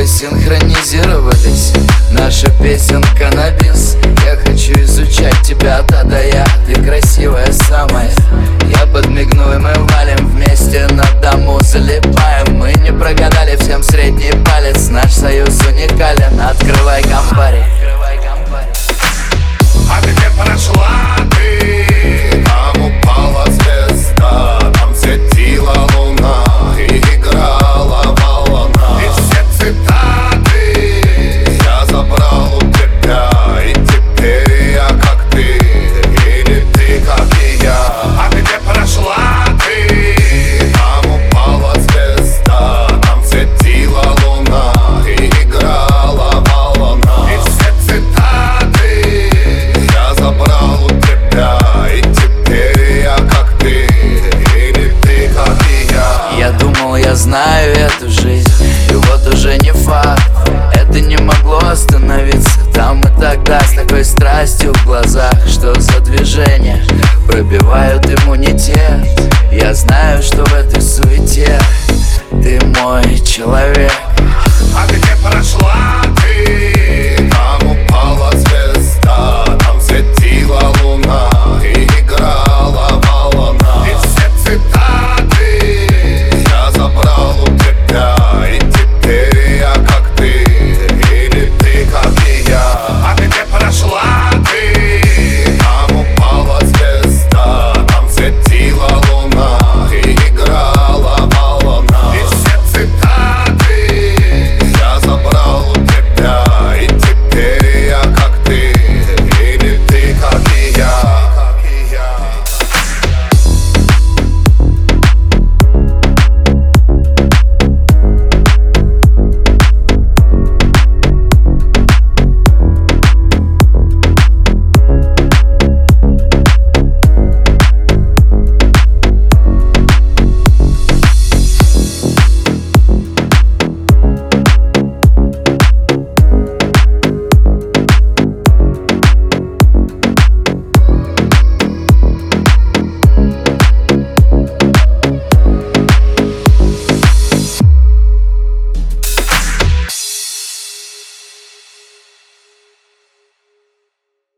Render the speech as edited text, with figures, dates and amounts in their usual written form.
тобой синхронизировались. Наша песенка на бис. Я хочу изучать тебя от А до Я. Ты красивая самая. Я подмигну и мы валим вместе на дому залипаем. Мы не прогадали, всем средний палец. Наш союз уникален. Открывай Кампари. А где прошла ты? Там упала звезда, там светила луна и играла волна. И все цитаты я забрал у тебя, и теперь я как ты, или ты как и я. А где прошла ты? Там упала звезда, там светила луна и играла волна. И все цитаты я забрал у тебя, и теперь я как ты, или ты как и я. Я думал, я знаю эту жизнь, и вот уже не факт. Это не могло остановиться там и тогда, с такой страстью в глазах. Что за движения пробивают иммунитет? Я знаю, что в этой суете ты мой человек.